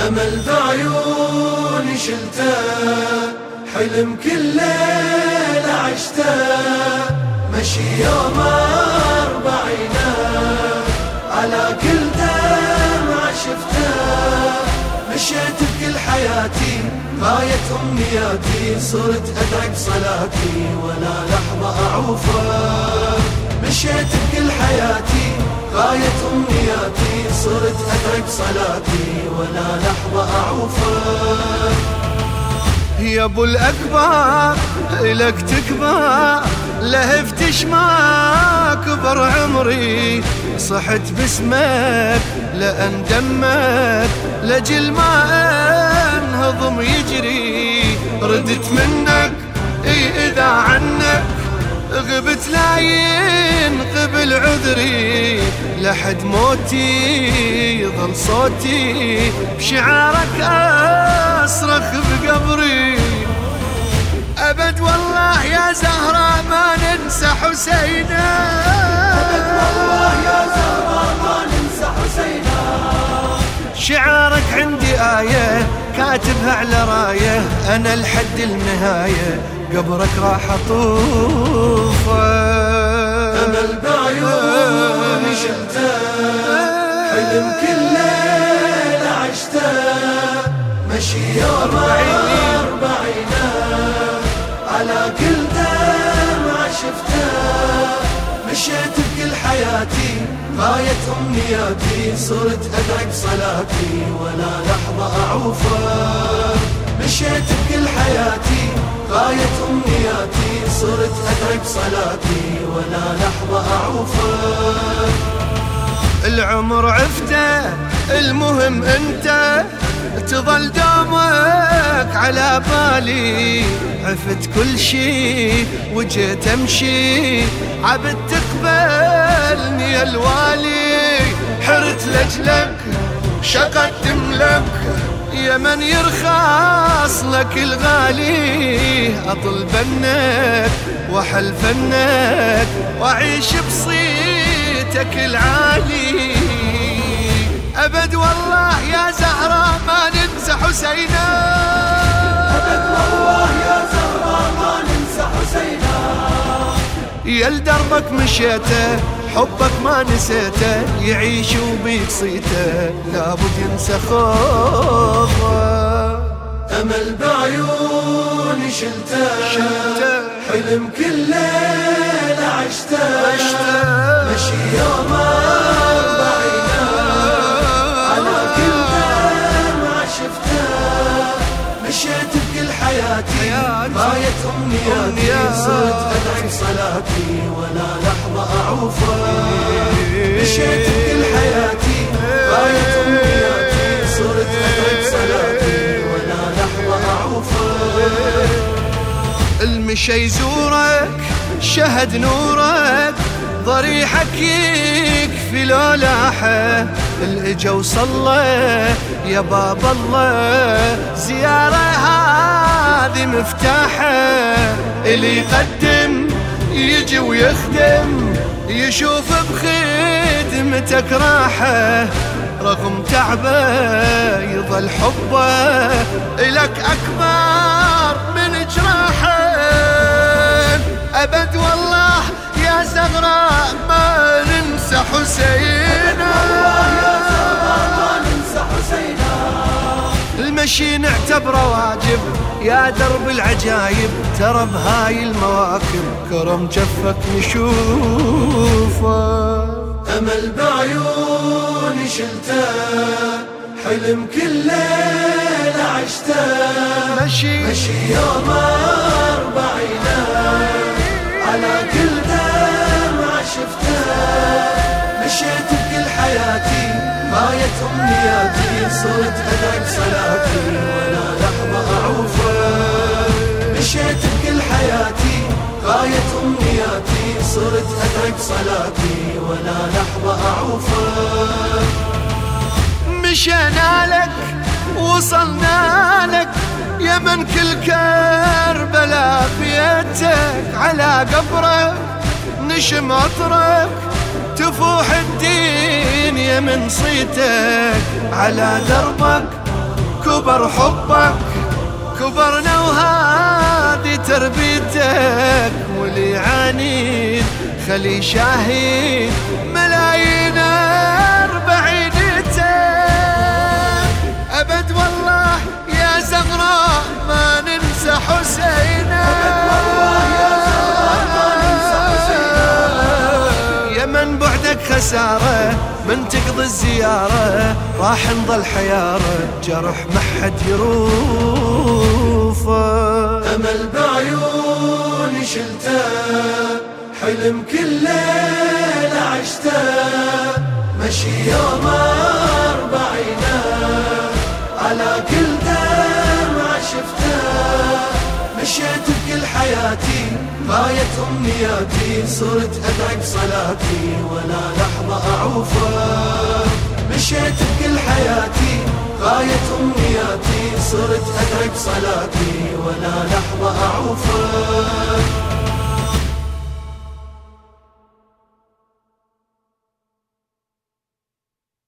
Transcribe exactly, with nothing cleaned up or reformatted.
أمل بعيوني شلته، حلم كل ليلة عشته، مشي يوم أربعينه، على كل دمعة شفته، مشيت بكل حياتي غاية أمنياتي، صرت أدرك صلاتي ولا لحظة أعوفه، مشيت بكل حياتي غاية أمنياتي، صرت أدرك صلاتي ولا لحظة أعوفه. يا ابو الاكبر الك تكبر، لهفت شما كبر عمري، صحت باسمك لان دمك لجل ما انهضم يجري، ردت منك اي اذا عنك غبت لا ينقبل عذري، لحد موتي يظل صوتي بشعارك أصرخ بقبري. أبد والله يا زهرة ما ننسى حسينا، أبد والله يا زهرة ما ننسى حسينا، شعارك عندي آية كاتبها على راية، أنا لحد النهاية قبرك راح أطوفه. أمل بعيوني شلته، حلم كل ليلة عشته، مشي يوم أربعينه، على كل دمعة شفته، مشيت بكل حياتي غاية أمنياتي، صرت أدرك صلاتي ولا لحظة أعوفه، مشيت بكل حياتي غاية أمنياتي، صرت أدرك صلاتي ولا لحظة أعوفه. العمر عفته المهم انت تظل دومك على بالي، عفت كل شي وجيت امشي عبد تقبلني يا الوالي، حرت لجلك شقدم لك يا من يرخص لك الغالي، اطل بنك واحل فنك واعيش بصيتك العالي. أبد والله يا زهرة ما ننسى حسينا، أبد والله يا زهرة ما ننسى حسينا، يا لدربك مشيته حبك ما نسيته، يعيش وبيك صيته لابد ينسى خوفه. أمل بعيوني شلته، حلم كل ليلة عشته، مشي يوم أربعينه، على كل دمعة شفته، مشيت بكل حياتي غاية أمنياتي، صرت أدعي صلاتي ولا لحظة أعوفه، مشيت بكل حياتي غاية أمنياتي، صرت أدعي صلاتي ولا لحظة أعوفه. المشي يزورك شهد نورك، ضريحك يكفي لو لاحه، الاجا وصلى يا باب الله، زيارة هذه مفتاحه، اللي يقدم يجي ويخدم، يشوف بخدمتك راحه، رغم تعبه يظل حبه إلك أكبر من جراحه. أبد والله يا زغراء ما ننسى حسينا، المشي نعتبره واجب يا درب العجايب، ترى بهاي المواكب كرم جفك نشوفه. أمل بعيوني شلته، حلم كل ليلة عشته، مشي مشي يوم أربعينه، على كل دمعة شفته، مشيت بكل حياتي غاية أمنياتي، صرت أدرك صلاتي ولا لحظة أعوفه، مشيت بكل حياتي غاية أمنياتي، صرت أدرك صلاتي ولا لحظة أعوفه. مشينا لك وصلنا لك يا من كل كربلاء بيتك، على قبرك نشم عطرك، تفوح الدين يا من صيتك، على دربك كبر حبك كبرنا وهذه تربيتك، واللي عنيد خلي شاهد ملايين أربعينتك. أبد والله يا زغراء ما ننسى حسينا، يا من بعدك خسارة من تقضي الزيارة، راح نظل حيارة جرح ما حد يروفه. أمل بعيوني شلته، حلم كل ليلة عشته، مشي يوم أربعينه على كل دمعة شفته. مشيت بكل حياتي غاية أمنياتي، صرت أدعك صلاتي ولا لحظة أعوفه. مشيت بكل حياتي غاية أمنياتي، صرت أدعك صلاتي ولا لحظة أعوفه.